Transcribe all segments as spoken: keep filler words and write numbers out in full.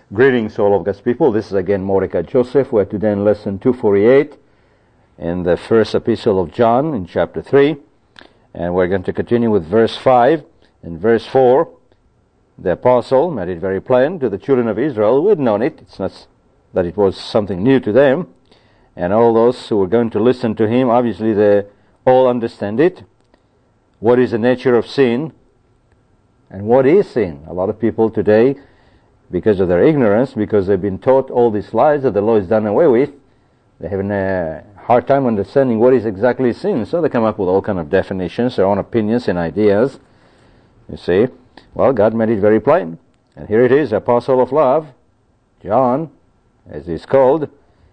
Greetings, all of God's people. This is again Mordecai Joseph. We're today in lesson two forty-eight in the first epistle of John in chapter three. And we're going to continue with verse five. In verse four, the apostle made it very plain to the children of Israel who had known it. It's not that it was something new to them. And all those who were going to listen to him, obviously they all understand it. What is the nature of sin? And what is sin? A lot of people today, because of their ignorance, because they've been taught all these lies that the law is done away with, they're having a hard time understanding what is exactly sin. So they come up with all kind of definitions, their own opinions and ideas. You see? Well, God made it very plain. And here it is, Apostle of Love, John, as he's called.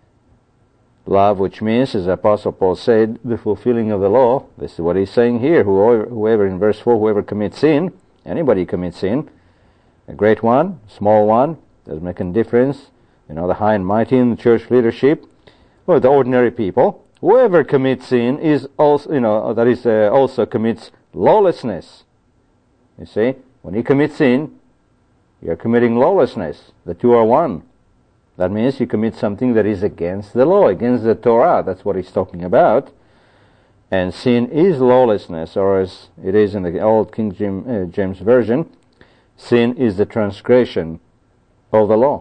Love, which means, as Apostle Paul said, the fulfilling of the law. This is what he's saying here. Whoever, whoever in verse four, whoever commits sin, anybody commits sin, a great one, small one, doesn't make any difference. You know, the high and mighty in the church leadership, or the ordinary people. Whoever commits sin is also, you know, that is uh, also commits lawlessness. You see, when you commit sin, you're committing lawlessness. The two are one. That means you commit something that is against the law, against the Torah. That's what he's talking about. And sin is lawlessness, or as it is in the old King James, uh, James Version, sin is the transgression of the law.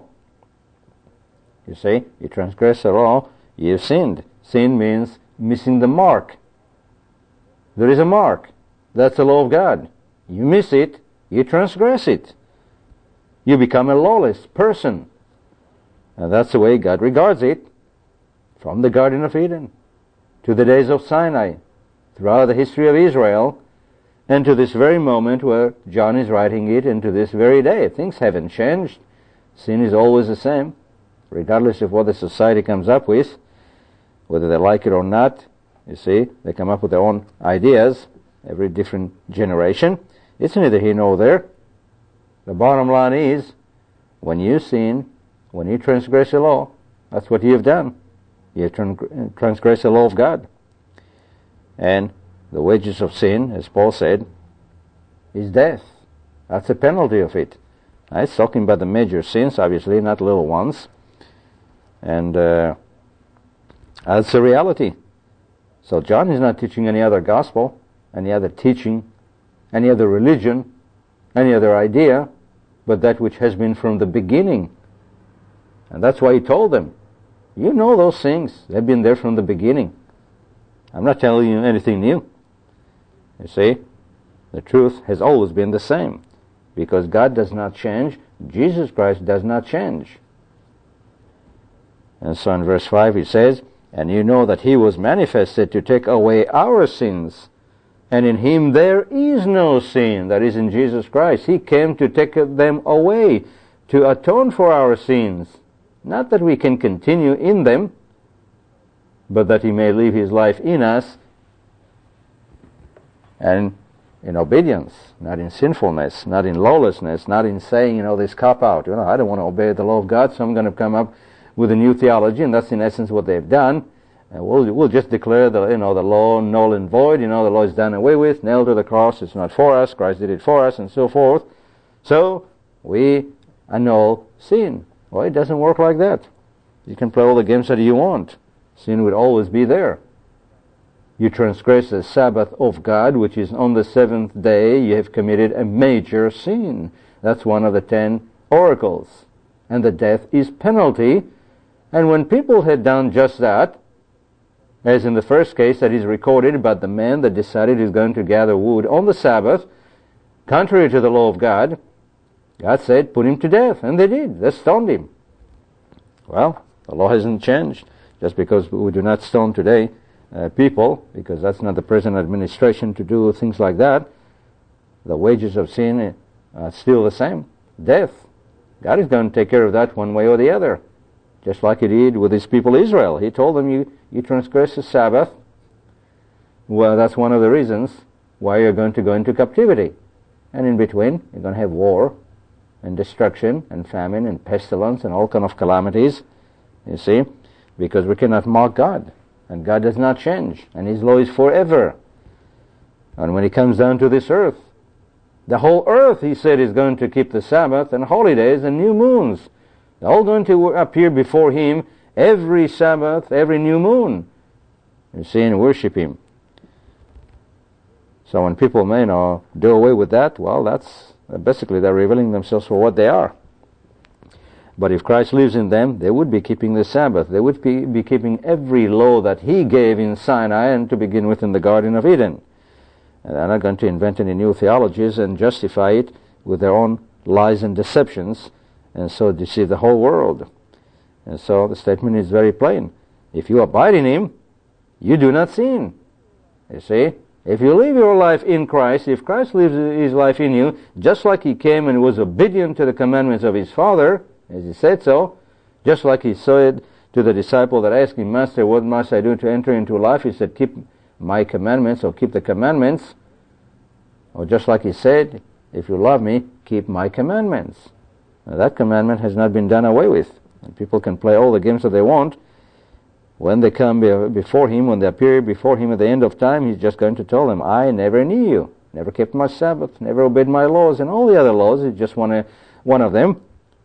You see, you transgress the law, you've sinned. Sin means missing the mark. There is a mark. That's the law of God. You miss it, you transgress it. You become a lawless person. And that's the way God regards it, from the Garden of Eden to the days of Sinai, throughout the history of Israel, and to this very moment where John is writing it, and to this very day. Things haven't changed. Sin is always the same, regardless of what the society comes up with, whether they like it or not. You see, they come up with their own ideas, every different generation. It's neither here nor there. The bottom line is, when you sin, when you transgress the law, that's what you have done. You have transgressed the law of God. And the wages of sin, as Paul said, is death. That's the penalty of it. Now, it's talking about the major sins, obviously, not little ones. And uh, that's the reality. So John is not teaching any other gospel, any other teaching, any other religion, any other idea, but that which has been from the beginning. And that's why he told them, you know those things. They've been there from the beginning. I'm not telling you anything new. You see, the truth has always been the same, because God does not change, Jesus Christ does not change. And so in verse five he says, and you know that he was manifested to take away our sins, and in him there is no sin, that is in Jesus Christ. He came to take them away, to atone for our sins. Not that we can continue in them, but that he may live his life in us, and in obedience, not in sinfulness, not in lawlessness, not in saying, you know, this cop-out. You know, I don't want to obey the law of God, so I'm going to come up with a new theology, and that's in essence what they've done. And we'll, we'll just declare the, you know, the law null and void. You know, the law is done away with, nailed to the cross. It's not for us. Christ did it for us, and so forth. So we annul sin. Well, it doesn't work like that. You can play all the games that you want. Sin would always be there. You transgress the Sabbath of God, which is on the seventh day, you have committed a major sin. That's one of the ten oracles. And the death is penalty. And when people had done just that, as in the first case that is recorded about the man that decided he's going to gather wood on the Sabbath, contrary to the law of God, God said, put him to death. And they did. They stoned him. Well, the law hasn't changed. Just because we do not stone today uh, people, because that's not the present administration to do things like that, the wages of sin are still the same. Death. God is going to take care of that one way or the other. Just like he did with his people Israel. He told them, you, you transgress the Sabbath. Well, that's one of the reasons why you're going to go into captivity. And in between, you're going to have war and destruction and famine and pestilence and all kind of calamities. You see? Because we cannot mock God. And God does not change. And his law is forever. And when he comes down to this earth, the whole earth, he said, is going to keep the Sabbath and holidays and new moons. They're all going to appear before Him every Sabbath, every new moon, you see, and worship Him. So when people may you know, do away with that, well, that's basically they're revealing themselves for what they are. But if Christ lives in them, they would be keeping the Sabbath. They would be, be keeping every law that He gave in Sinai and to begin with in the Garden of Eden. And they're not going to invent any new theologies and justify it with their own lies and deceptions, and so deceive the whole world. And so the statement is very plain. If you abide in Him, you do not sin. You see? If you live your life in Christ, if Christ lives His life in you, just like He came and was obedient to the commandments of His Father, as He said so, just like He said to the disciple that asked Him, Master, what must I do to enter into life? He said, keep my commandments, or keep the commandments. Or just like He said, if you love me, keep my commandments. Now, that commandment has not been done away with. And people can play all the games that they want. When they come before Him, when they appear before Him at the end of time, He's just going to tell them, I never knew you. Never kept my Sabbath, never obeyed my laws, and all the other laws. It's just one, one of them.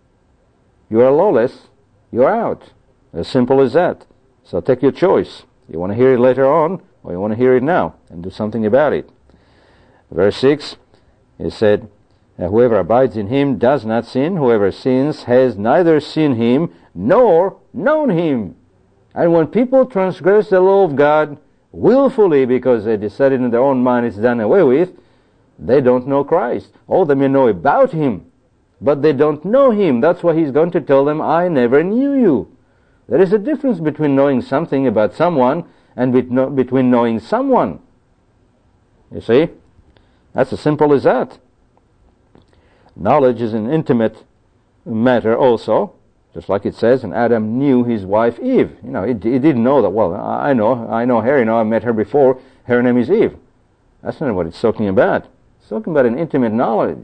You are lawless, you're out. As simple as that. So take your choice. You want to hear it later on, or you want to hear it now, and do something about it. Verse six, it said, whoever abides in Him does not sin. Whoever sins has neither seen Him nor known Him. And when people transgress the law of God willfully because they decided in their own mind it's done away with, they don't know Christ. Oh, they may know about Him, but they don't know Him. That's why He's going to tell them, I never knew you. There is a difference between knowing something about someone and between knowing someone. You see? That's as simple as that. Knowledge is an intimate matter also, just like it says, and Adam knew his wife Eve. You know, he, he didn't know that, well, I know, I know her, you know, I met her before, her name is Eve. That's not what it's talking about. It's talking about an intimate knowledge.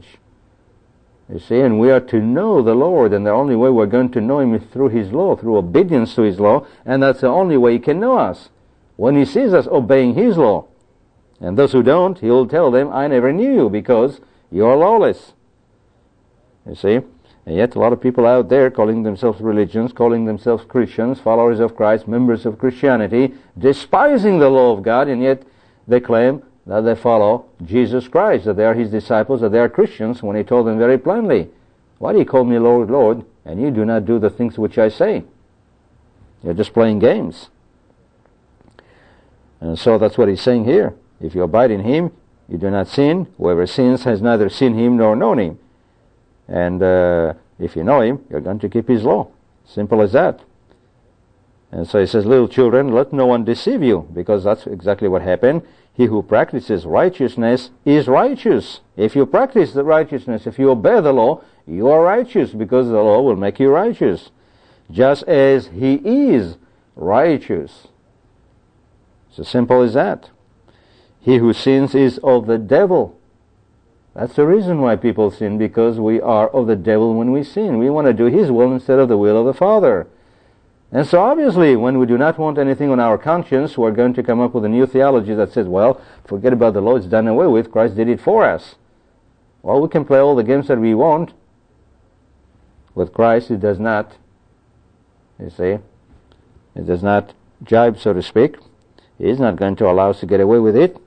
You see, and we are to know the Lord, and the only way we're going to know Him is through His law, through obedience to His law, and that's the only way He can know us. When He sees us obeying His law. And those who don't, He will tell them, I never knew you, because you are lawless. You see? And yet a lot of people out there calling themselves religions, calling themselves Christians, followers of Christ, members of Christianity, despising the law of God, and yet they claim that they follow Jesus Christ, that they are His disciples, that they are Christians, when He told them very plainly, why do you call me Lord, Lord, and you do not do the things which I say? You're just playing games. And so that's what He's saying here. If you abide in Him, you do not sin. Whoever sins has neither seen Him nor known Him. And uh, if you know Him, you're going to keep His law. Simple as that. And so He says, little children, let no one deceive you, because that's exactly what happened. He who practices righteousness is righteous. If you practice the righteousness, if you obey the law, you are righteous, because the law will make you righteous. Just as He is righteous. It's as simple as that. He who sins is of the devil. That's the reason why people sin, because we are of the devil when we sin. We want to do His will instead of the will of the Father. And so obviously, when we do not want anything on our conscience, we're going to come up with a new theology that says, well, forget about the law, it's done away with, Christ did it for us. Well, we can play all the games that we want. With Christ, it does not, you see, it does not jibe, so to speak. He's not going to allow us to get away with it.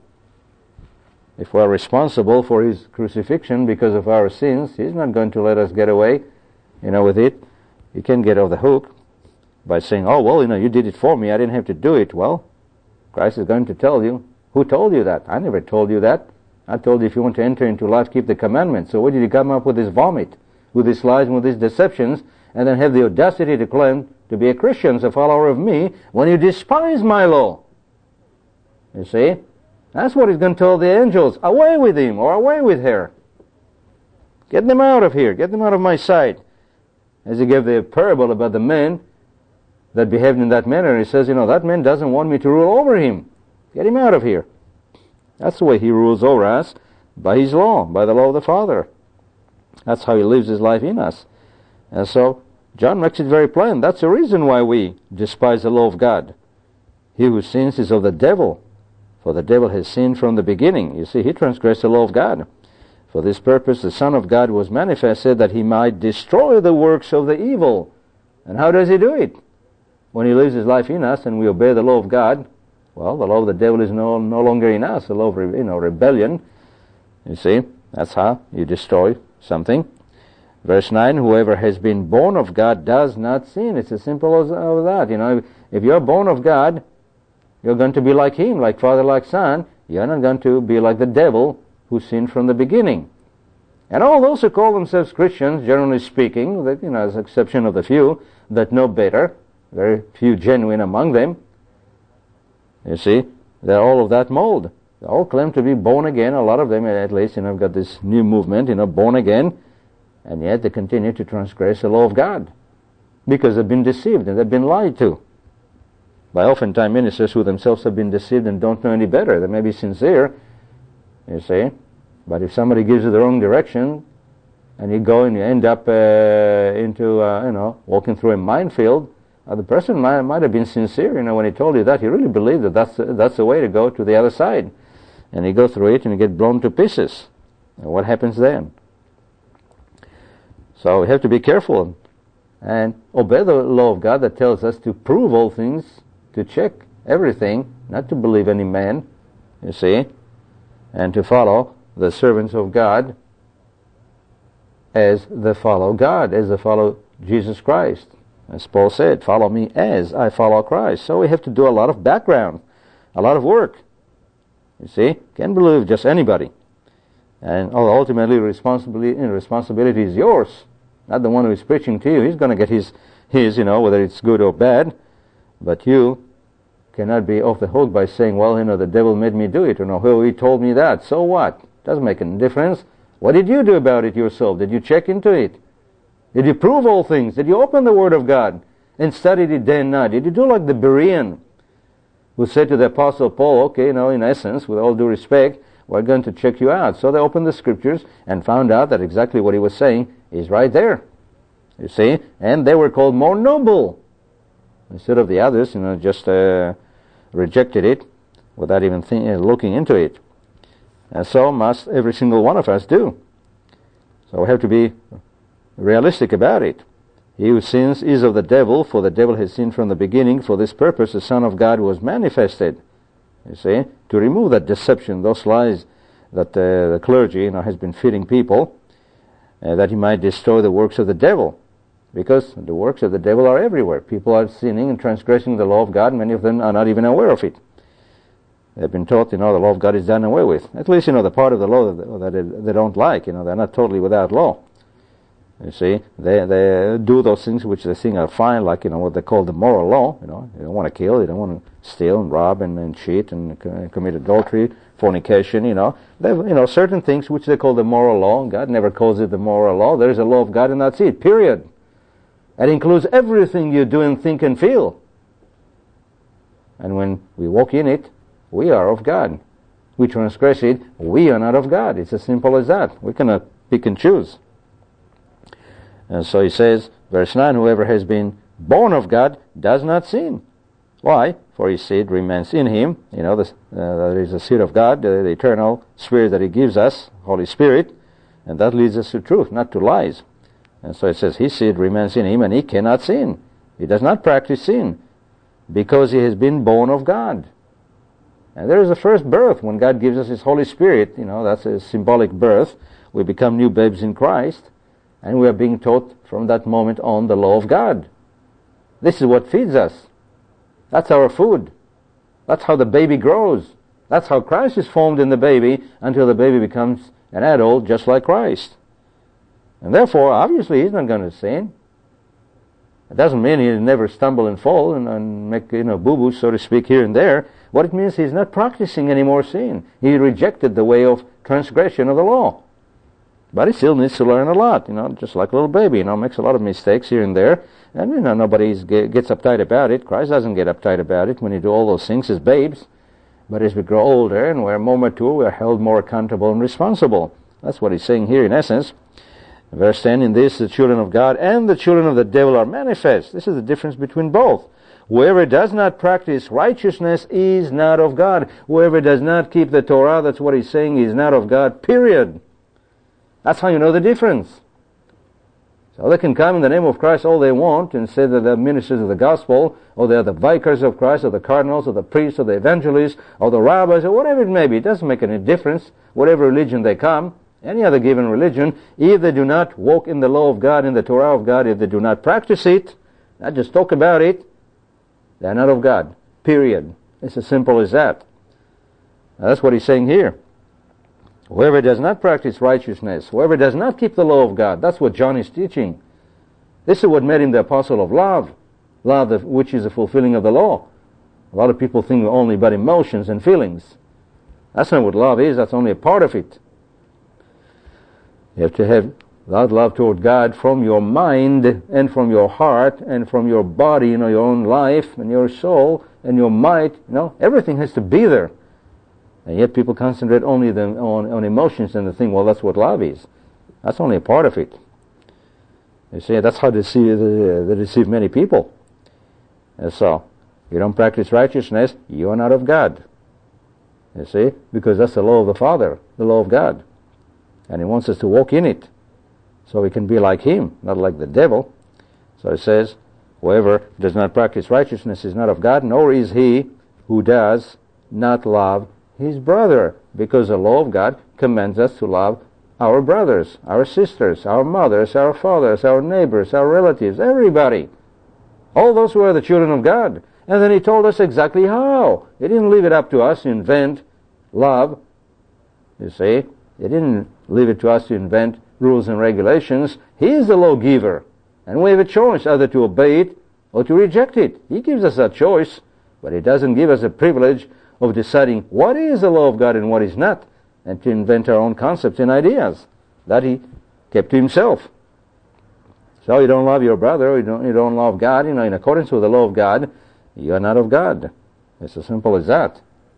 If we're responsible for His crucifixion because of our sins, He's not going to let us get away, you know, with it. You can't get off the hook by saying, oh, well, you know, you did it for me, I didn't have to do it. Well, Christ is going to tell you, who told you that? I never told you that. I told you if you want to enter into life, keep the commandments. So where did you come up with this vomit, with these lies, with these deceptions, and then have the audacity to claim to be a Christian, a follower of me, when you despise my law? You see? That's what He's going to tell the angels. Away with him, or away with her. Get them out of here. Get them out of my sight. As He gave the parable about the man that behaved in that manner, He says, you know, that man doesn't want me to rule over him. Get him out of here. That's the way He rules over us, by His law, by the law of the Father. That's how He lives His life in us. And so, John makes it very plain. That's the reason why we despise the law of God. He who sins is of the devil, for the devil has sinned from the beginning. You see, he transgressed the law of God. For this purpose the Son of God was manifested, that he might destroy the works of the evil. And how does he do it? When he lives his life in us and we obey the law of God, well, the law of the devil is no, no longer in us, the law of you know, rebellion. You see, that's how you destroy something. Verse nine, whoever has been born of God does not sin. It's as simple as uh, that. You know, if, if you're born of God, you're going to be like him, like father, like son. You're not going to be like the devil who sinned from the beginning. And all those who call themselves Christians, generally speaking, that, you know, as exception of the few that know better, very few genuine among them, you see, they're all of that mold. They all claim to be born again. A lot of them, at least, you know, have got this new movement, you know, born again. And yet they continue to transgress the law of God because they've been deceived and they've been lied to by oftentimes ministers who themselves have been deceived and don't know any better. They may be sincere, you see, but if somebody gives you the wrong direction and you go and you end up uh, into, uh, you know, walking through a minefield, uh, the person might, might have been sincere, you know, when he told you that. He really believed that that's, that's the way to go to the other side. And you go through it and you get blown to pieces. And what happens then? So we have to be careful and obey the law of God that tells us to prove all things, to check everything, not to believe any man, you see, and to follow the servants of God as they follow God, as they follow Jesus Christ. As Paul said, follow me as I follow Christ. So we have to do a lot of background, a lot of work. You see, can't believe just anybody. And ultimately responsibility, responsibility is yours. Not the one who is preaching to you. He's going to get his, his, you know, whether it's good or bad. But you cannot be off the hook by saying, well, you know, the devil made me do it. Or no, well, he told me that. So what? Doesn't make any difference. What did you do about it yourself? Did you check into it? Did you prove all things? Did you open the Word of God and study it day and night? Did you do like the Berean who said to the Apostle Paul, okay, you know, in essence, with all due respect, we're going to check you out. So they opened the Scriptures and found out that exactly what he was saying is right there. You see? And they were called more noble. Instead of the others, you know, just uh, rejected it without even think, uh, looking into it. And so must every single one of us do. So we have to be realistic about it. He who sins is of the devil, for the devil has sinned from the beginning. For this purpose the Son of God was manifested. You see, to remove that deception, those lies that uh, the clergy, you know, has been feeding people, uh, that he might destroy the works of the devil. Because the works of the devil are everywhere. People are sinning and transgressing the law of God. Many of them are not even aware of it. They've been taught, you know, the law of God is done away with. At least, you know, the part of the law that they, they don't like. You know, they're not totally without law. You see, they they do those things which they think are fine, like, you know, what they call the moral law. You know, you don't want to kill, you don't want to steal and rob and, and cheat and c- commit adultery, fornication. You know, they have, you know, certain things which they call the moral law. God never calls it the moral law. There is a law of God, and that's it. Period. It includes everything you do and think and feel. And when we walk in it, we are of God. We transgress it, we are not of God. It's as simple as that. We cannot pick and choose. And so he says, verse nine, whoever has been born of God does not sin. Why? For his seed remains in him. You know, the, uh, there is the seed of God, the, the eternal Spirit that he gives us, Holy Spirit, and that leads us to truth, not to lies. And so it says, his seed remains in him, and he cannot sin. He does not practice sin, because he has been born of God. And there is a first birth when God gives us his Holy Spirit. You know, that's a symbolic birth. We become new babes in Christ. And we are being taught from that moment on the law of God. This is what feeds us. That's our food. That's how the baby grows. That's how Christ is formed in the baby until the baby becomes an adult just like Christ. And therefore, obviously, he's not going to sin. It doesn't mean he'll never stumble and fall and, and make, you know, boo-boos, so to speak, here and there. What it means, he's not practicing any more sin. He rejected the way of transgression of the law. But he still needs to learn a lot, you know, just like a little baby, you know, makes a lot of mistakes here and there. And, you know, nobody gets uptight about it. Christ doesn't get uptight about it when you do all those things as babes. But as we grow older and we're more mature, we're held more accountable and responsible. That's what he's saying here in essence. Verse ten, in this the children of God and the children of the devil are manifest. This is the difference between both. Whoever does not practice righteousness is not of God. Whoever does not keep the Torah, that's what he's saying, is not of God, period. That's how you know the difference. So they can come in the name of Christ all they want and say that they're ministers of the gospel, or they're the vicars of Christ, or the cardinals, or the priests, or the evangelists, or the rabbis, or whatever it may be. It doesn't make any difference. Whatever religion they come, any other given religion, if they do not walk in the law of God, in the Torah of God, if they do not practice it, not just talk about it, they're not of God. Period. It's as simple as that. Now, that's what he's saying here. Whoever does not practice righteousness, whoever does not keep the law of God, that's what John is teaching. This is what made him the apostle of love. Love, which is the fulfilling of the law. A lot of people think only about emotions and feelings. That's not what love is. That's only a part of it. You have to have that love toward God from your mind and from your heart and from your body, you know, your own life and your soul and your might. You know, everything has to be there. And yet people concentrate only the, on, on emotions and they think, well, that's what love is. That's only a part of it. You see, that's how they deceive, they deceive many people. And so, you don't practice righteousness, you are not of God. You see, because that's the law of the Father, the law of God. And He wants us to walk in it, so we can be like Him, not like the devil. So it says, whoever does not practice righteousness is not of God, nor is he who does not love his brother, because the law of God commands us to love our brothers, our sisters, our mothers, our fathers, our neighbors, our relatives, everybody. All those who are the children of God. And then He told us exactly how. He didn't leave it up to us to invent love. You see, He didn't leave it to us to invent rules and regulations. He is the lawgiver. And we have a choice, either to obey it or to reject it. He gives us that choice, but He doesn't give us a privilege of deciding what is the law of God and what is not, and to invent our own concepts and ideas. That He kept to Himself. So you don't love your brother, you don't, you don't love God, you know, in accordance with the law of God, you are not of God. It's as simple as that.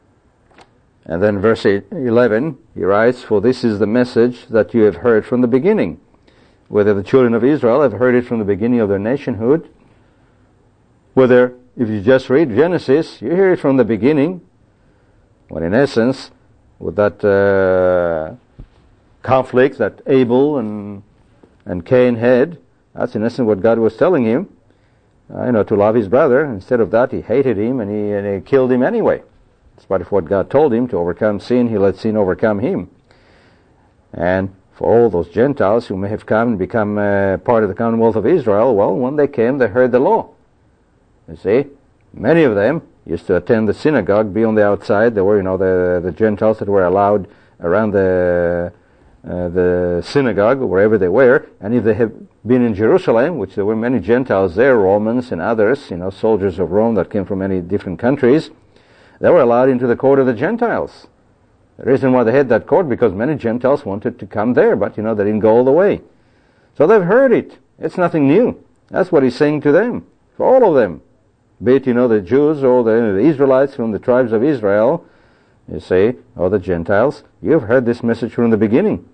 And then verse eleven, he writes, for this is the message that you have heard from the beginning. Whether the children of Israel have heard it from the beginning of their nationhood, whether, if you just read Genesis, you hear it from the beginning, when in essence, with that uh, conflict that Abel and and Cain had, that's in essence what God was telling him, uh, you know, to love his brother. Instead of that, he hated him and he, and he killed him anyway. Despite of what God told him, to overcome sin, He let sin overcome him. And for all those Gentiles who may have come and become uh, part of the Commonwealth of Israel, well, when they came, they heard the law. You see, many of them used to attend the synagogue, be on the outside. There were, you know, the the Gentiles that were allowed around the uh, the synagogue, wherever they were. And if they had been in Jerusalem, which there were many Gentiles there, Romans and others, you know, soldiers of Rome that came from many different countries, they were allowed into the court of the Gentiles. The reason why they had that court, because many Gentiles wanted to come there, but, you know, they didn't go all the way. So they've heard it. It's nothing new. That's what He's saying to them, for all of them. Be it, you know, the Jews or the, the Israelites from the tribes of Israel, you see, or the Gentiles, you've heard this message from the beginning.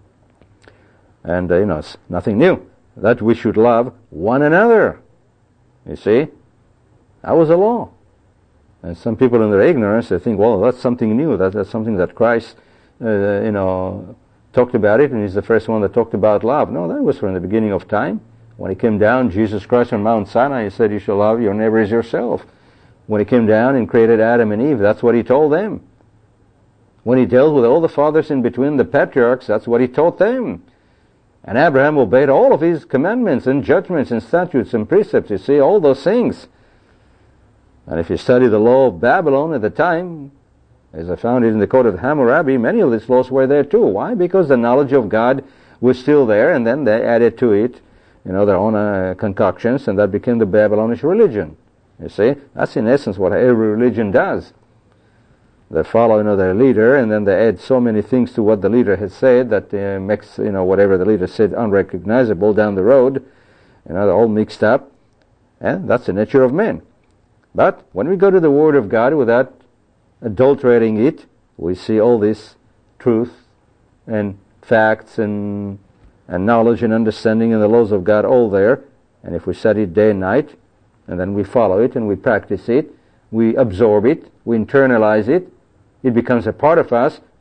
And, uh, you know, it's nothing new. That we should love one another. You see, that was the law. And some people in their ignorance, they think, well, that's something new. That, that's something that Christ, uh, you know, talked about it, and He's the first one that talked about love. No, that was from the beginning of time. When He came down, Jesus Christ on Mount Sinai, He said, you shall love your neighbor as yourself. When He came down and created Adam and Eve, that's what He told them. When He dealt with all the fathers in between, the patriarchs, that's what He taught them. And Abraham obeyed all of His commandments and judgments and statutes and precepts. You see, all those things. And if you study the law of Babylon at the time, as I found it in the Code of Hammurabi, many of these laws were there too. Why? Because the knowledge of God was still there, and then they added to it, you know, their own uh, concoctions, and that became the Babylonish religion. You see, that's in essence what every religion does. They follow, you know, their leader, and then they add so many things to what the leader has said that uh, makes, you know, whatever the leader said unrecognizable down the road. You know, they're all mixed up, and that's the nature of men. But when we go to the Word of God without adulterating it, we see all this truth and facts and and knowledge and understanding and the laws of God all there. And if we study it day and night, and then we follow it and we practice it, we absorb it, we internalize it, it becomes a part of us,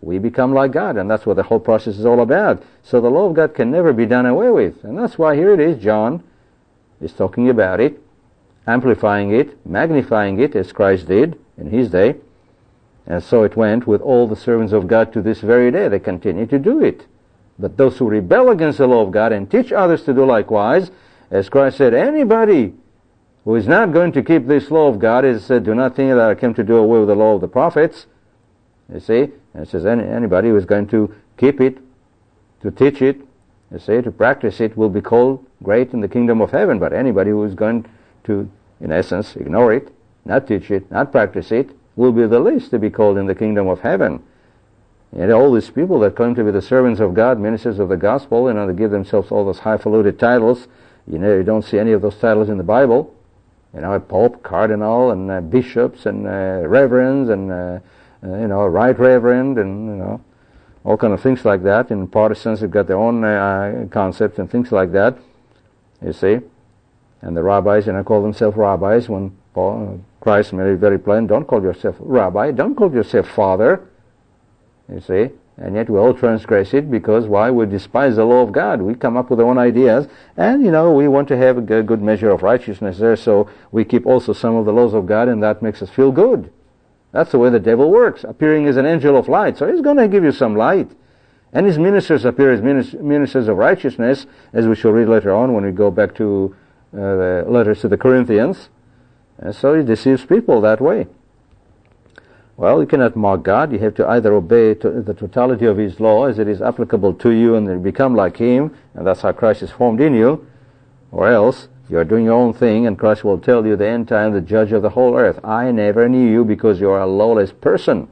we become like God, and that's what the whole process is all about. So the law of God can never be done away with, and that's why here it is, John is talking about it, amplifying it, magnifying it, as Christ did in his day, and so it went with all the servants of God to this very day. They continue to do it. But those who rebel against the law of God and teach others to do likewise, as Christ said, anybody who is not going to keep this law of God is said, do not think that I came to do away with the law of the prophets. You see? And it says any, anybody who is going to keep it, to teach it, you see, to practice it, will be called great in the kingdom of heaven. But anybody who is going to, in essence, ignore it, not teach it, not practice it, will be the least to be called in the kingdom of heaven. And all these people that claim to be the servants of God, ministers of the gospel, you know, they give themselves all those highfalutin titles. You know, you don't see any of those titles in the Bible. You know, a pope, cardinal, and uh, bishops, and uh, reverends, and uh, uh, you know, right reverend, and you know, all kind of things like that. And Protestants have got their own uh, concepts and things like that. You see, and the rabbis, you know, call themselves rabbis when Paul, uh, Christ made it very plain: don't call yourself rabbi, don't call yourself father. You see, and yet we all transgress it because why? We despise the law of God. We come up with our own ideas, and you know, we want to have a good measure of righteousness there, so we keep also some of the laws of God, and that makes us feel good. That's the way the devil works, appearing as an angel of light. So he's going to give you some light. And his ministers appear as ministers of righteousness, as we shall read later on when we go back to uh, the letters to the Corinthians. And so he deceives people that way. Well, you cannot mock God. You have to either obey to the totality of his law as it is applicable to you and then become like him, and that's how Christ is formed in you, or else you are doing your own thing, and Christ will tell you the end time, the judge of the whole earth, I never knew you because you are a lawless person.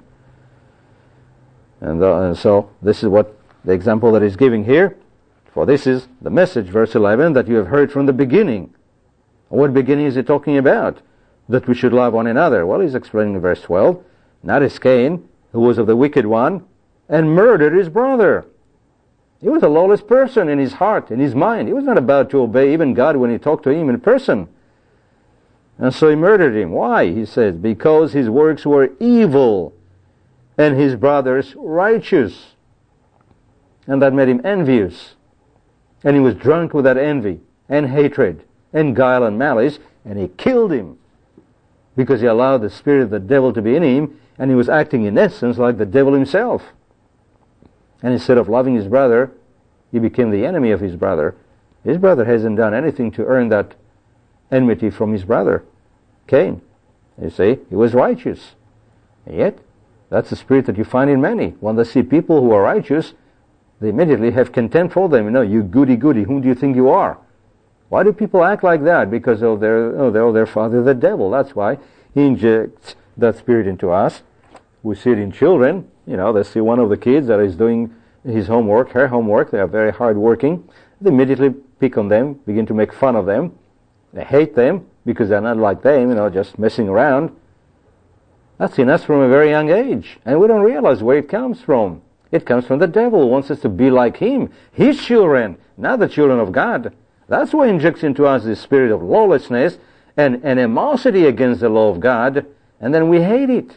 And, uh, and so this is what the example that he's giving here. For this is the message, verse eleven, that you have heard from the beginning. What beginning is he talking about? That we should love one another. Well, he's explaining in verse twelve. Not as Cain, who was of the wicked one, and murdered his brother. He was a lawless person in his heart, in his mind. He was not about to obey even God when he talked to him in person. And so he murdered him. Why? He says, because his works were evil, and his brother's righteous. And that made him envious. And he was drunk with that envy, and hatred, and guile, and malice, and he killed him. Because he allowed the spirit of the devil to be in him, and he was acting in essence like the devil himself. And instead of loving his brother, he became the enemy of his brother. His brother hasn't done anything to earn that enmity from his brother, Cain. You see, he was righteous. And yet, that's the spirit that you find in many. When they see people who are righteous, they immediately have contempt for them. You know, you goody-goody, whom do you think you are? Why do people act like that? Because of their, oh, they're their father, the devil. That's why he injects that spirit into us. We see it in children. You know, they see one of the kids that is doing his homework, her homework. They are very hard working. They immediately pick on them, begin to make fun of them. They hate them because they're not like them, you know, just messing around. That's in us from a very young age. And we don't realize where it comes from. It comes from the devil who wants us to be like him. His children, not the children of God. That's why he injects into us the spirit of lawlessness and animosity against the law of God, and then we hate it.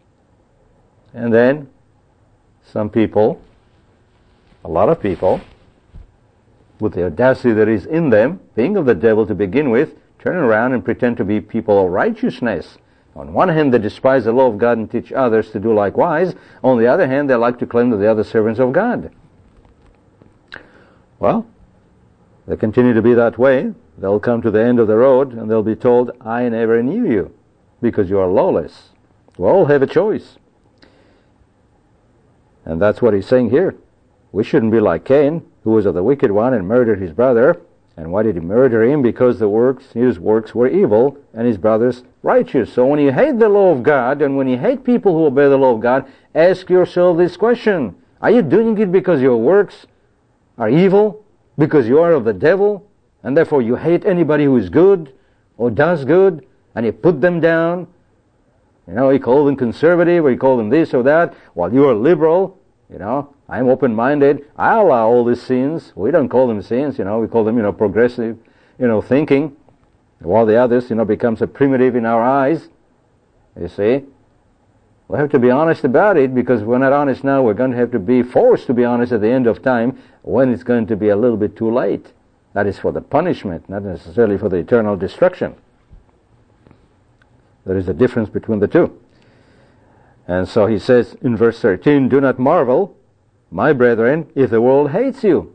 And then some people, a lot of people, with the audacity that is in them, being of the devil to begin with, turn around and pretend to be people of righteousness. On one hand, they despise the law of God and teach others to do likewise. On the other hand, they like to claim that they are the servants of God. Well, they continue to be that way. They'll come to the end of the road and they'll be told, I never knew you because you are lawless. We all have a choice. And that's what he's saying here. We shouldn't be like Cain, who was of the wicked one and murdered his brother. And why did he murder him? Because the works, his works were evil and his brother's righteous. So when you hate the law of God and when you hate people who obey the law of God, ask yourself this question. Are you doing it because your works are evil? Because you are of the devil? And therefore you hate anybody who is good or does good and you put them down? You know, you call them conservative or you call them this or that, while you are liberal. You know, I'm open-minded. I allow all these sins. We don't call them sins, you know. We call them, you know, progressive, you know, thinking. While the others, you know, becomes a primitive in our eyes. You see? We have to be honest about it, because if we're not honest now, we're going to have to be forced to be honest at the end of time, when it's going to be a little bit too late. That is for the punishment, not necessarily for the eternal destruction. There is a difference between the two. And so he says in verse thirteen, "Do not marvel, my brethren, if the world hates you."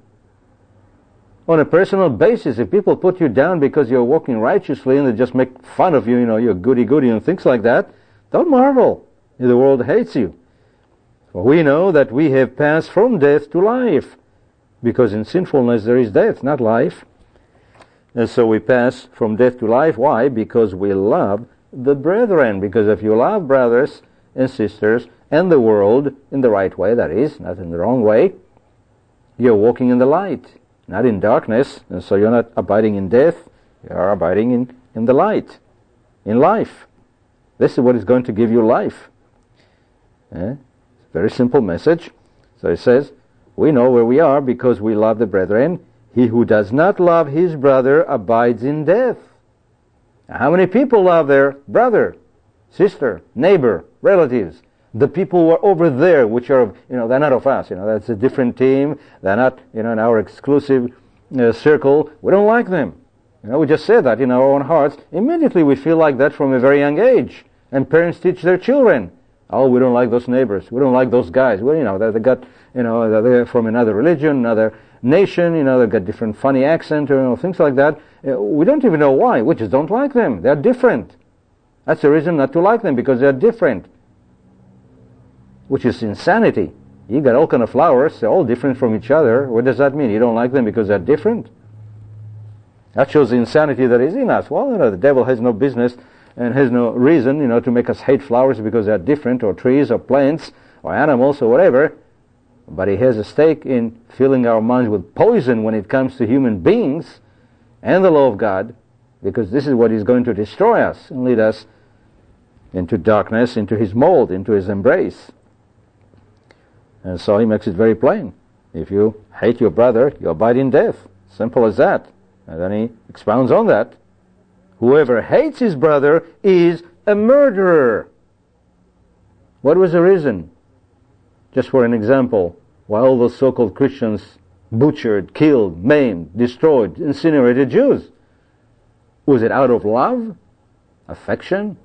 On a personal basis, if people put you down because you're walking righteously and they just make fun of you, you know, you're goody-goody and things like that, don't marvel if the world hates you. For we know that we have passed from death to life, because in sinfulness there is death, not life. And so we pass from death to life. Why? Because we love the brethren. Because if you love brothers and sisters and the world in the right way, that is, not in the wrong way, you're walking in the light, not in darkness. And so you're not abiding in death, you are abiding in, in the light, in life. This is what is going to give you life. Eh? Very simple message. So it says, we know where we are because we love the brethren. He who does not love his brother abides in death. Now, how many people love their brother, sister, neighbor, relatives? The people who are over there, which are, you know, they're not of us. You know, that's a different team. They're not, you know, in our exclusive uh, circle. We don't like them. You know, we just say that in our own hearts. Immediately we feel like that from a very young age. And parents teach their children, oh, we don't like those neighbors. We don't like those guys. Well, you know, they got, you know, they're from another religion, another nation. You know, they've got different funny accent, or you know, things like that. We don't even know why. We just don't like them. They're different. That's the reason not to like them, because they're different. Which is insanity. You got all kind of flowers. They're all different from each other. What does that mean? You don't like them because they're different? That shows the insanity that is in us. Well, you know, the devil has no business and has no reason, you know, to make us hate flowers because they're different, or trees, or plants, or animals, or whatever. But he has a stake in filling our minds with poison when it comes to human beings and the law of God, because this is what is going to destroy us and lead us into darkness, into his mold, into his embrace. And so he makes it very plain. If you hate your brother, you abide in death. Simple as that. And then he expounds on that. Whoever hates his brother is a murderer. What was the reason? Just for an example, why all those so-called Christians butchered, killed, maimed, destroyed, incinerated Jews? Was it out of love? Affection?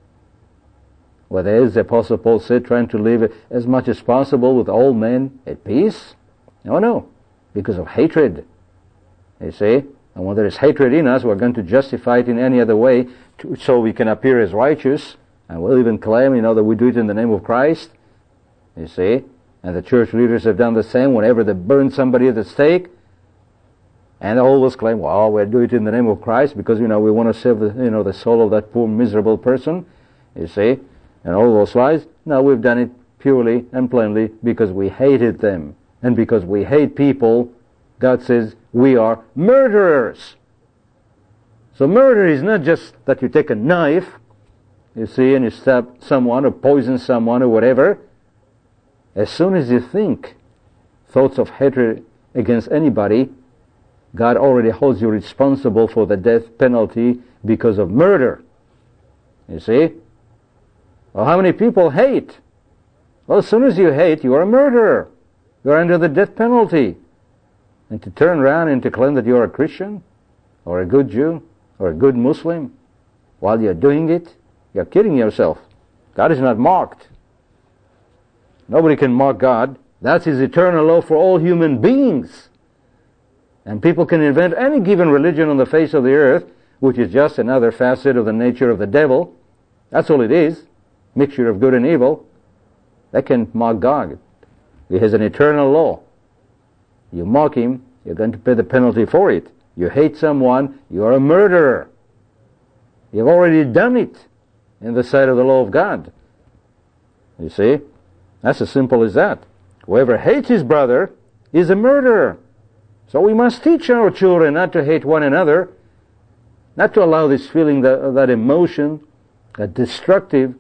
Were they, as the Apostle Paul said, trying to live as much as possible with all men at peace? No, no. Because of hatred. You see? And when there is hatred in us, we're going to justify it in any other way to, so we can appear as righteous. And we'll even claim, you know, that we do it in the name of Christ. You see? And the church leaders have done the same whenever they burn somebody at the stake. And they always claim, well, we'll do it in the name of Christ because, you know, we want to save the, you know, the soul of that poor miserable person. You see? And all those lies. No, we've done it purely and plainly because we hated them. And because we hate people, God says we are murderers. So murder is not just that you take a knife, you see, and you stab someone or poison someone or whatever. As soon as you think thoughts of hatred against anybody, God already holds you responsible for the death penalty because of murder. You see? Well, how many people hate? Well, as soon as you hate, you are a murderer. You are under the death penalty. And to turn around and to claim that you are a Christian, or a good Jew, or a good Muslim, while you're doing it, you're kidding yourself. God is not mocked. Nobody can mock God. That's his eternal law for all human beings. And people can invent any given religion on the face of the earth, which is just another facet of the nature of the devil. That's all it is. Mixture of good and evil. They can mock God. He has an eternal law. You mock him, you're going to pay the penalty for it. You hate someone, you are a murderer. You've already done it in the sight of the law of God. You see? That's as simple as that. Whoever hates his brother is a murderer. So we must teach our children not to hate one another, not to allow this feeling, that, that emotion, that destructive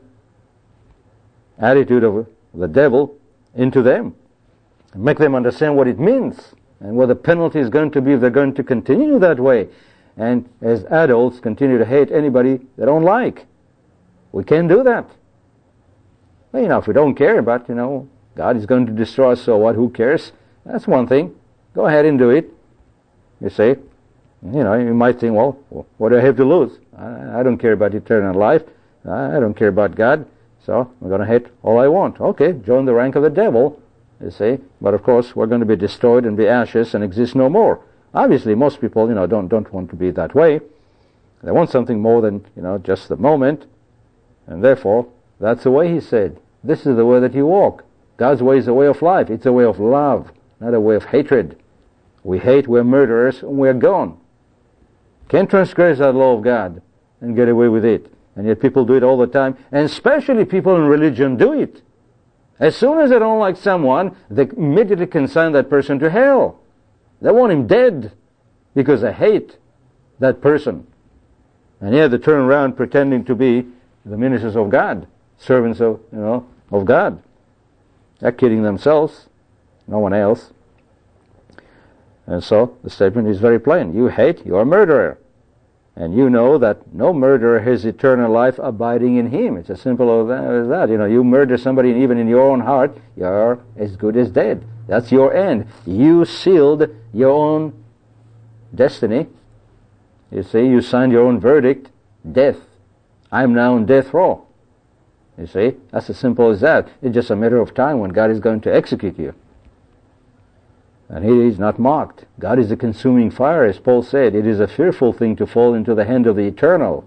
attitude of the devil into them. Make them understand what it means and what the penalty is going to be if they're going to continue that way. And as adults, continue to hate anybody they don't like. We can't do that. Well, you know, if we don't care, but, you know, God is going to destroy us, so what, who cares? That's one thing. Go ahead and do it. You see? You know, you might think, well, what do I have to lose? I, I don't care about eternal life. I don't care about God. So I'm going to hate all I want. Okay, join the rank of the devil, you see. But of course, we're going to be destroyed and be ashes and exist no more. Obviously, most people, you know, don't don't want to be that way. They want something more than, you know, just the moment. And therefore, that's the way he said. This is the way that you walk. God's way is a way of life. It's a way of love, not a way of hatred. We hate, we're murderers, and we're gone. Can't transgress that law of God and get away with it. And yet people do it all the time. And especially people in religion do it. As soon as they don't like someone, they immediately consign that person to hell. They want him dead because they hate that person. And yet they turn around pretending to be the ministers of God, servants of, you know, of God. They're kidding themselves, no one else. And so the statement is very plain. You hate, you're a murderer. And you know that no murderer has eternal life abiding in him. It's as simple as that. You know, you murder somebody, and even in your own heart, you're as good as dead. That's your end. You sealed your own destiny. You see, you signed your own verdict, death. I'm now in death row. You see, that's as simple as that. It's just a matter of time when God is going to execute you. And he is not mocked. God is a consuming fire, as Paul said. It is a fearful thing to fall into the hand of the eternal.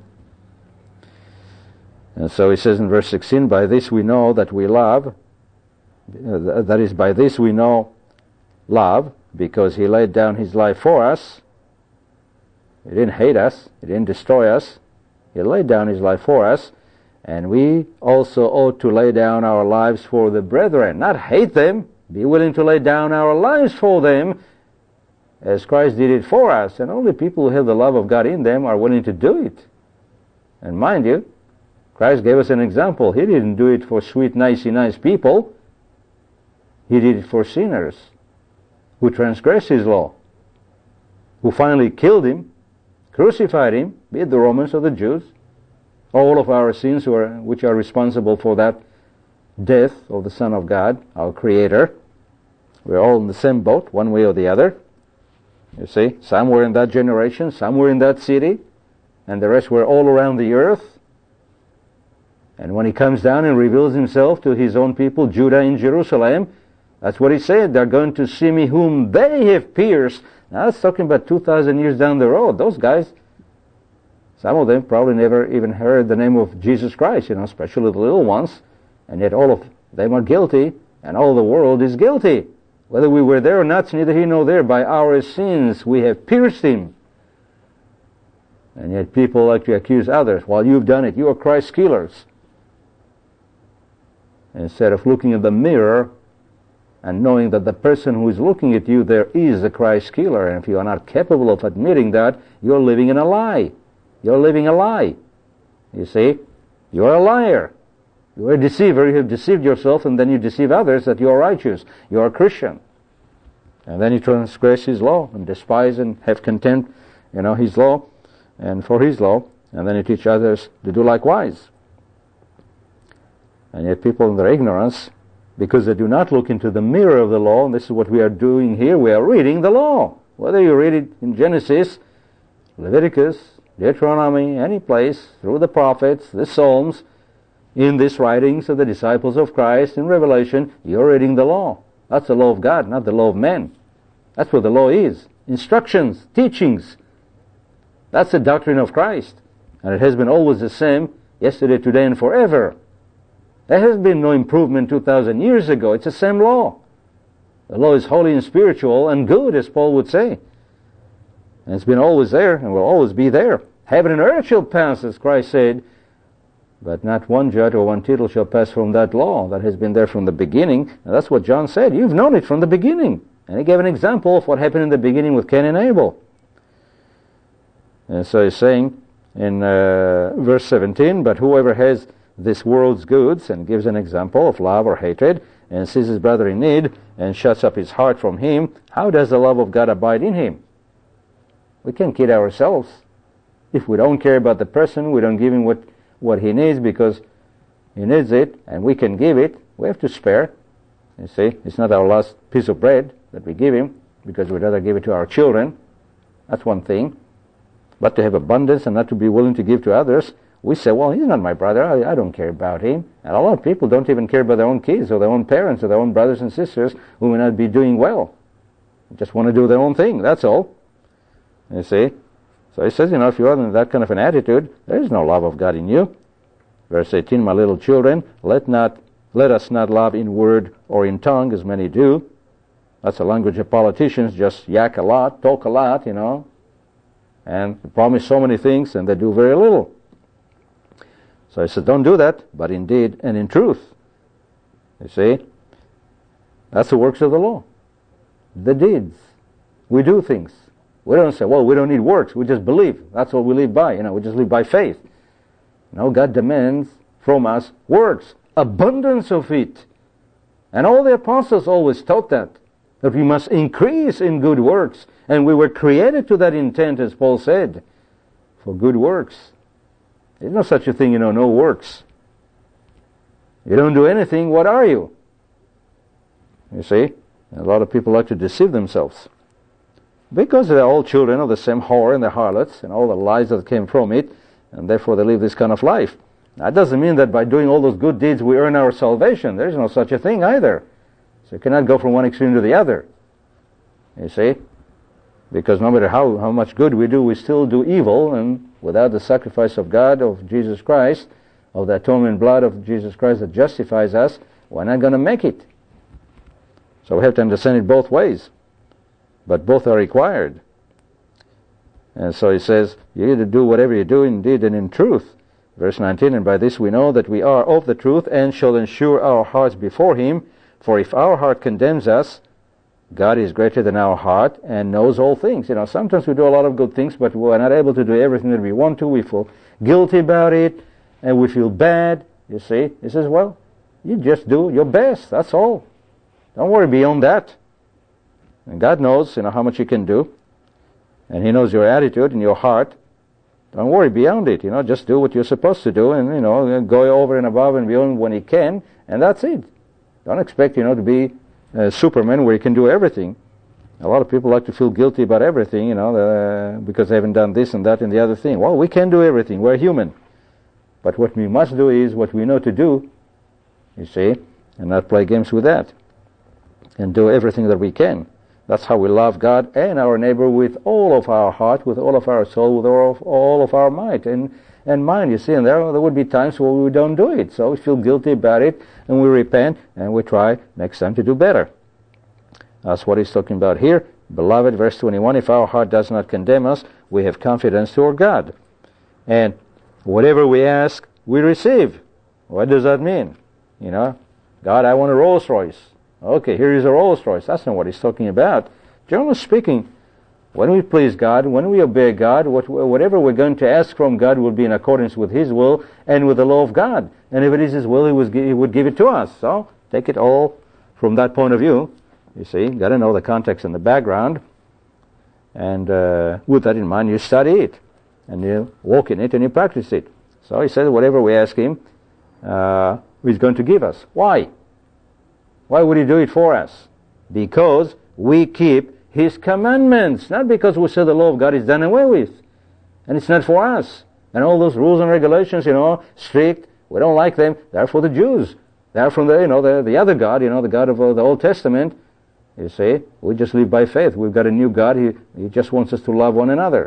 And so he says in verse sixteen, by this we know that we love, that is, by this we know love, because he laid down his life for us. He didn't hate us. He didn't destroy us. He laid down his life for us. And we also ought to lay down our lives for the brethren, not hate them. Be willing to lay down our lives for them as Christ did it for us. And only people who have the love of God in them are willing to do it. And mind you, Christ gave us an example. He didn't do it for sweet, nicey, nice people. He did it for sinners who transgressed his law, who finally killed him, crucified him, be it the Romans or the Jews. All of our sins who are, which are responsible for that death of the Son of God, our Creator. We're all in the same boat, one way or the other. You see, some were in that generation, some were in that city, and the rest were all around the earth. And when he comes down and reveals himself to his own people, Judah and Jerusalem, that's what he said. They're going to see me whom they have pierced. Now that's talking about two thousand years down the road. Those guys, some of them probably never even heard the name of Jesus Christ, you know, especially the little ones. And yet all of them are guilty, and all the world is guilty. Whether we were there or not, neither here nor there. By our sins we have pierced him. And yet people like to accuse others. Well, you've done it. You are Christ killers. Instead of looking in the mirror and knowing that the person who is looking at you there is a Christ killer. And if you are not capable of admitting that, you're living in a lie. You're living a lie. You see? You're a liar. You're a deceiver. You have deceived yourself, and then you deceive others that you are righteous. You are a Christian. And then you transgress his law and despise and have contempt, you know, his law and for his law. And then you teach others to do likewise. And yet people in their ignorance, because they do not look into the mirror of the law, and this is what we are doing here, we are reading the law. Whether you read it in Genesis, Leviticus, Deuteronomy, any place, through the prophets, the Psalms, in these writings of the disciples of Christ, in Revelation, you're reading the law. That's the law of God, not the law of men. That's what the law is. Instructions, teachings. That's the doctrine of Christ. And it has been always the same, yesterday, today, and forever. There has been no improvement two thousand years ago. It's the same law. The law is holy and spiritual and good, as Paul would say. And it's been always there and will always be there. Heaven and earth shall pass, as Christ said, but not one jot or one tittle shall pass from that law that has been there from the beginning. And that's what John said. You've known it from the beginning. And he gave an example of what happened in the beginning with Cain and Abel. And so he's saying in uh, verse seventeen, but whoever has this world's goods and gives an example of love or hatred and sees his brother in need and shuts up his heart from him, how does the love of God abide in him? We can't kid ourselves. If we don't care about the person, we don't give him what, what he needs because he needs it, and we can give it, we have to spare. You see, it's not our last piece of bread that we give him, because we'd rather give it to our children. That's one thing. But to have abundance and not to be willing to give to others, we say, well, he's not my brother, I, I don't care about him. And a lot of people don't even care about their own kids or their own parents or their own brothers and sisters who may not be doing well. They just want to do their own thing, that's all. You see? So he says, you know, if you are in that kind of an attitude, there is no love of God in you. Verse eighteen, my little children, let not let us not love in word or in tongue, as many do. That's the language of politicians, just yak a lot, talk a lot, you know, and promise so many things, and they do very little. So he says, don't do that, but in deed and in truth. You see? That's the works of the law. The deeds. We do things. We don't say, well, we don't need works, we just believe. That's what we live by, you know, we just live by faith. No, God demands from us works, abundance of it. And all the apostles always taught that, that we must increase in good works. And we were created to that intent, as Paul said, for good works. There's no such a thing, you know, no works. You don't do anything, what are you? You see? A lot of people like to deceive themselves. Because they're all children of the same whore and the harlots and all the lies that came from it, and therefore they live this kind of life. That doesn't mean that by doing all those good deeds we earn our salvation. There is no such a thing either. So you cannot go from one extreme to the other. You see? Because no matter how, how much good we do, we still do evil, and without the sacrifice of God, of Jesus Christ, of the atonement blood of Jesus Christ that justifies us, we're not going to make it. So we have to understand it both ways. But both are required. And so he says, you need to do whatever you do in deed and in truth. Verse nineteen, and by this we know that we are of the truth, and shall ensure our hearts before him. For if our heart condemns us, God is greater than our heart and knows all things. You know, sometimes we do a lot of good things, but we're not able to do everything that we want to. We feel guilty about it, and we feel bad. You see, he says, well, you just do your best, that's all. Don't worry beyond that. And God knows, you know, how much you can do. And he knows your attitude and your heart. Don't worry beyond it, you know, just do what you're supposed to do, and, you know, go over and above and beyond when you can, and that's it. Don't expect, you know, to be uh, Superman where you can do everything. A lot of people like to feel guilty about everything, you know, uh, because they haven't done this and that and the other thing. Well, we can do everything. We're human. But what we must do is what we know to do, you see, and not play games with that. And do everything that we can. That's how we love God and our neighbor with all of our heart, with all of our soul, with all of, all of our might and, and mind, you see. And there, there would be times where we don't do it. So we feel guilty about it, and we repent, and we try next time to do better. That's what he's talking about here. Beloved, verse twenty-one, if our heart does not condemn us, we have confidence toward God. And whatever we ask, we receive. What does that mean? You know, God, I want a Rolls Royce. Okay, here is a Rolls Royce. That's not what he's talking about. Generally speaking, when we please God, when we obey God, what, whatever we're going to ask from God will be in accordance with his will and with the law of God. And if it is his will, he, was, he would give it to us. So take it all from that point of view. You see, got to know the context and the background. And uh, with that in mind, you study it. And you walk in it and you practice it. So he says whatever we ask him, uh, he's going to give us. Why? Why would he do it for us? Because we keep his commandments. Not because we say the law of God is done away with. And it's not for us. And all those rules and regulations, you know, strict, we don't like them. They're for the Jews. They're from the, you know, the, the other God, you know, the God of uh, the Old Testament. You see, we just live by faith. We've got a new God. He, he just wants us to love one another.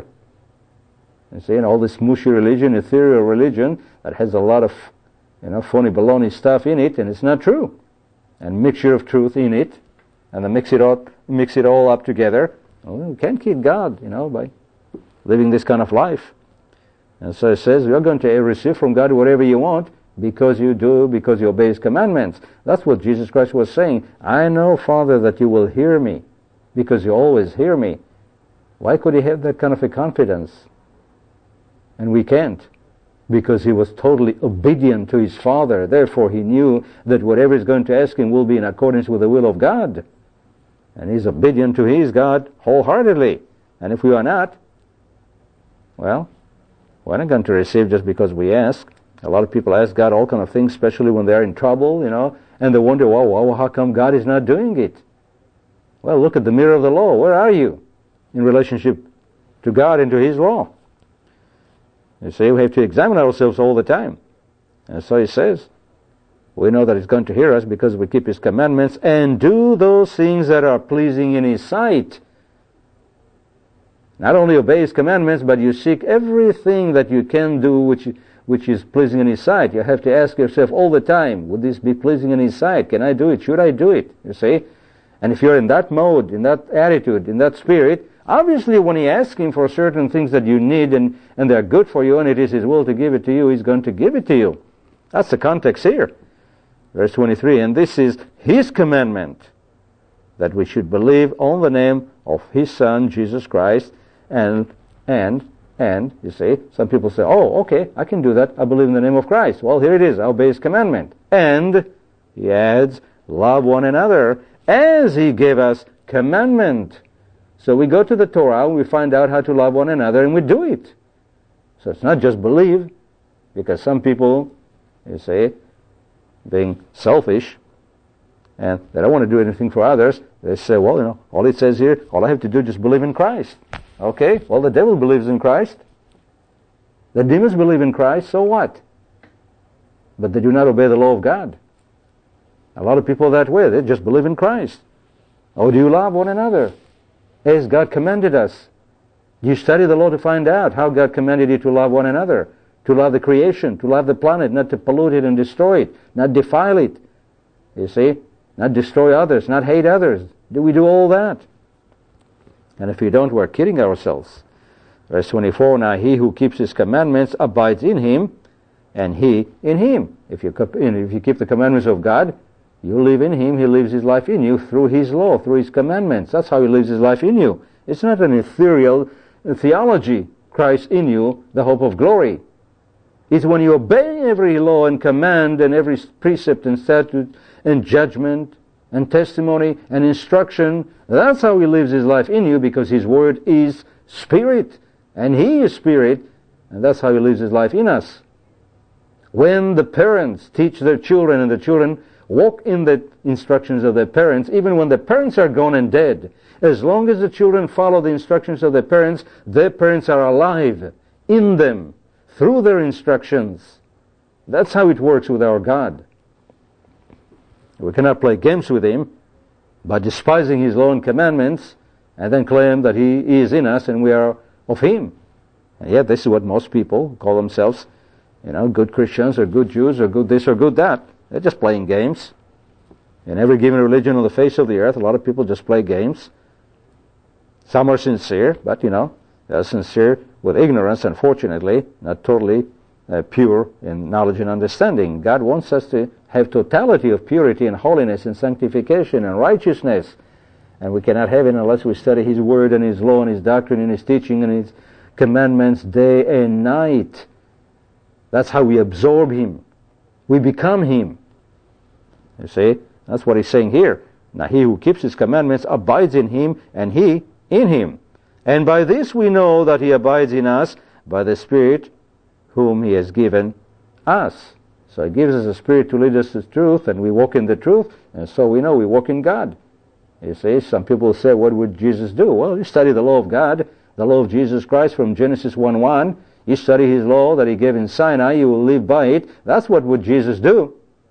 You see, and all this mushy religion, ethereal religion, that has a lot of, you know, phony baloney stuff in it, and it's not true. And mixture of truth in it, and then mix it all, mix it all up together. Well, we can't keep God, you know, by living this kind of life. And so it says, you're going to receive from God whatever you want, because you do, because you obey his commandments. That's what Jesus Christ was saying. I know, Father, that you will hear me, because you always hear me. Why could he have that kind of a confidence? And we can't. Because he was totally obedient to his Father. Therefore he knew that whatever he's going to ask him will be in accordance with the will of God. And he's obedient to his God wholeheartedly. And if we are not, well, we're not going to receive just because we ask. A lot of people ask God all kind of things, especially when they're in trouble, you know, and they wonder, well, well, how come God is not doing it? Well, look at the mirror of the law. Where are you in relationship to God and to His law? You see, we have to examine ourselves all the time. And so He says, we know that He's going to hear us because we keep His commandments and do those things that are pleasing in His sight. Not only obey His commandments, but you seek everything that you can do which which is pleasing in His sight. You have to ask yourself all the time, would this be pleasing in His sight? Can I do it? Should I do it? You see? And if you're in that mode, in that attitude, in that spirit, obviously when He asks Him for certain things that you need and, and they're good for you and it is His will to give it to you, He's going to give it to you. That's the context here. Verse twenty-three, and this is His commandment, that we should believe on the name of His Son, Jesus Christ, and, and, and, you see, some people say, oh, okay, I can do that. I believe in the name of Christ. Well, here it is. I obey His commandment. And, He adds, love one another as He gave us commandment. So we go to the Torah and we find out how to love one another and we do it. So it's not just believe, because some people, you see, being selfish, and they don't want to do anything for others, they say, well, you know, all it says here, all I have to do is just believe in Christ. Okay, well, the devil believes in Christ. The demons believe in Christ, so what? But they do not obey the law of God. A lot of people that way, they just believe in Christ. Oh, do you love one another as God commanded us? You study the law to find out how God commanded you to love one another, to love the creation, to love the planet, not to pollute it and destroy it, not defile it. You see? Not destroy others, not hate others. Do we do all that? And if we don't, we're kidding ourselves. Verse twenty-four, now he who keeps His commandments abides in Him, and He in him. If you, if you keep the commandments of God, you live in Him, He lives His life in you through His law, through His commandments. That's how He lives His life in you. It's not an ethereal theology, Christ in you, the hope of glory. It's when you obey every law and command and every precept and statute and judgment and testimony and instruction, that's how He lives His life in you, because His Word is Spirit, and He is Spirit, and that's how He lives His life in us. When the parents teach their children and the children walk in the instructions of their parents, even when the parents are gone and dead, as long as the children follow the instructions of their parents, their parents are alive in them through their instructions. That's how it works with our God. We cannot play games with Him by despising His law and commandments and then claim that He is in us and we are of Him. And yet this is what most people call themselves, you know, good Christians or good Jews or good this or good that. They're just playing games. In every given religion on the face of the earth, a lot of people just play games. Some are sincere, but, you know, they're sincere with ignorance, unfortunately, not totally uh, pure in knowledge and understanding. God wants us to have totality of purity and holiness and sanctification and righteousness. And we cannot have it unless we study His Word and His law and His doctrine and His teaching and His commandments day and night. That's how we absorb Him. We become Him. You see? That's what He's saying here. Now he who keeps His commandments abides in Him, and He in Him. And by this we know that He abides in us, by the Spirit whom He has given us. So He gives us a Spirit to lead us to truth, and we walk in the truth, and so we know we walk in God. You see, some people say, what would Jesus do? Well, you study the law of God, the law of Jesus Christ from Genesis one one. You study His law that He gave in Sinai, you will live by it. That's what would Jesus do.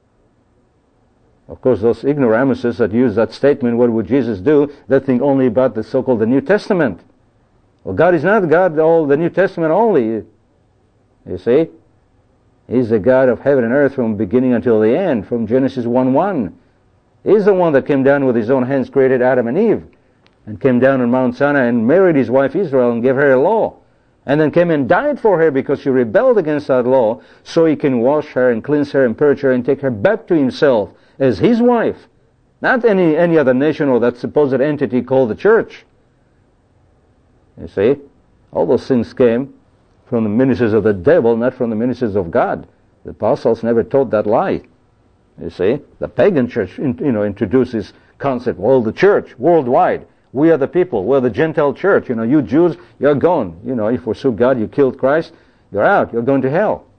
Of course, those ignoramuses that use that statement, what would Jesus do, they think only about the so-called the New Testament. Well, God is not God all the New Testament only. You see? He's the God of heaven and earth from beginning until the end, from Genesis one one. He's the one that came down with His own hands, created Adam and Eve, and came down on Mount Sinai and married His wife Israel and gave her a law. And then came and died for her because she rebelled against that law, so He can wash her and cleanse her and purge her and take her back to Himself as His wife. Not any, any other nation or that supposed entity called the church. You see? All those things came from the ministers of the devil, not from the ministers of God. The apostles never taught that lie. You see? The pagan church, you know, introduced this concept. Well, the church, worldwide. We are the people. We're the Gentile church. You know, you Jews, you're gone. You know, you forsook God, you killed Christ, you're out. You're going to hell.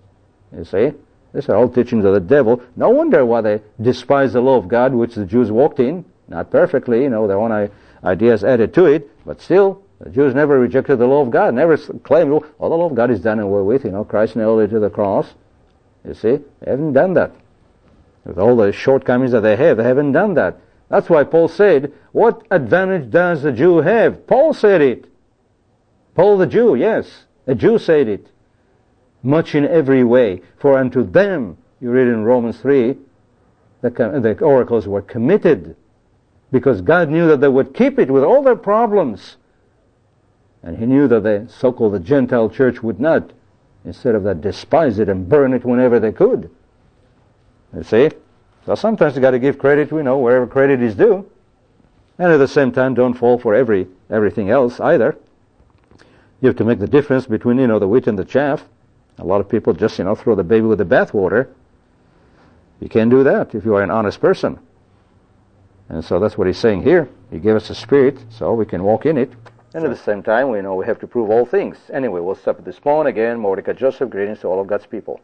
You see? These are all teachings of the devil. No wonder why they despise the law of God, which the Jews walked in. Not perfectly, you know, their own ideas added to it, but still, the Jews never rejected the law of God, never claimed, oh, the law of God is done away with, you know, Christ nailed it to the cross. You see? They haven't done that. With all the shortcomings that they have, they haven't done that. That's why Paul said, what advantage does the Jew have? Paul said it. Paul the Jew, yes. A Jew said it. Much in every way. For unto them, you read in Romans three, the, the oracles were committed. Because God knew that they would keep it with all their problems. And He knew that the so-called the Gentile church would not. Instead of that, despise it and burn it whenever they could. You see? So sometimes you got to give credit, we know, wherever credit is due. And at the same time, don't fall for every everything else either. You have to make the difference between, you know, the wheat and the chaff. A lot of people just, you know, throw the baby with the bathwater. You can't do that if you are an honest person. And so that's what he's saying here. He gave us a spirit so we can walk in it. And at the same time, we know we have to prove all things. Anyway, we'll stop at this point. Again, Mordecai Joseph, greetings to all of God's people.